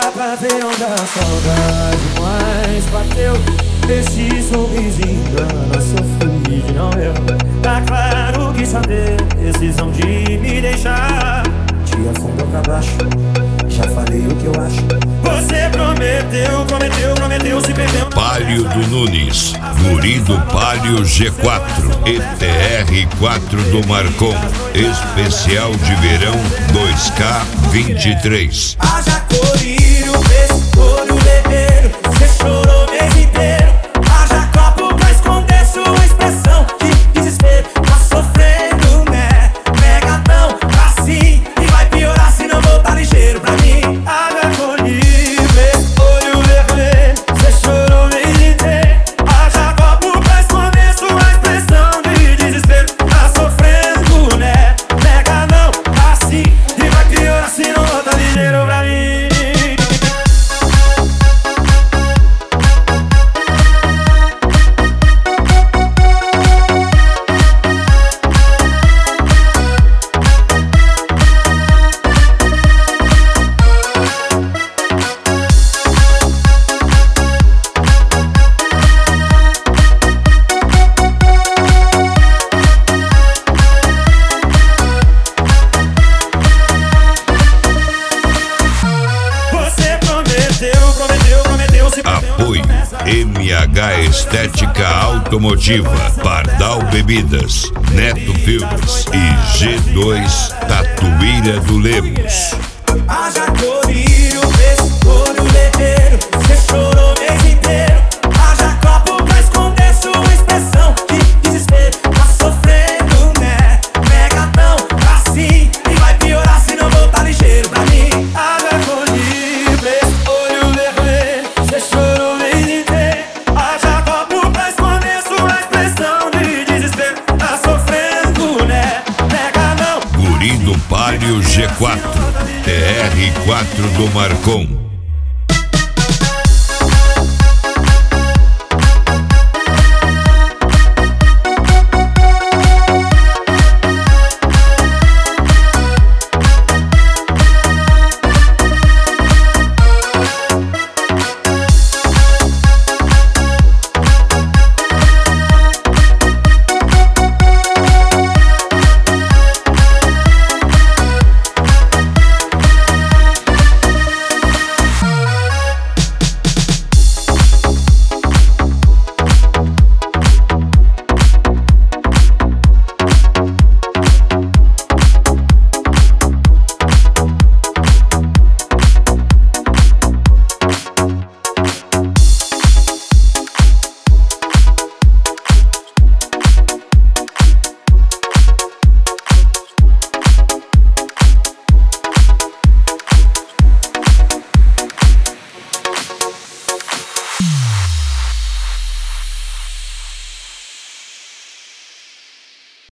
Dá pra ver onde a saudade mais bateu. Esse sorrisinho engana, sofri de não eu. Tá claro que só ter decisão de me deixar te afundou pra baixo. Já falei o que eu acho. Você prometeu, se perdeu. Palio do Nunes, Guri do Palio G4, ETR4 do Marcon, especial de verão 2K23. Haja colírio, esse olho vermelho, você chorou o mês inteiro. Haja copo pra esconder sua expressão de desespero. Tá sofrendo, né? Negadão, assim, e vai piorar se não voltar ligeiro pra mim. Haja colírio, esse olho vermelho, você chorou o mês inteiro. Haja copo pra esconder sua expressão de desespero. Tá sofrendo, né? Negadão, assim, e vai piorar se não voltar ligeiro pra mim. Apoio MH Estética Automotiva, Pardal Bebidas, Neto Filmes e G2 Tatuíra do Lemos. Haja colírio, esse olho vermelho, você chorou o mês inteiro. Haja copo pra esconder sua expressão de desespero. Tá sofrendo, né? Negadão, assim, e vai piorar se não voltar ligeiro pra mim. Haja colírio, esse olho vermelho, você chorou o mês inteiro. Haja copo pra esconder sua expressão de desespero. Tá sofrendo, né? Negadão. Guri do Palio G4, TR4 do Marcon.